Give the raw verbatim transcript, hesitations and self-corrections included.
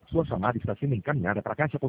Sua chamada está sendo encaminhada para a caixa postal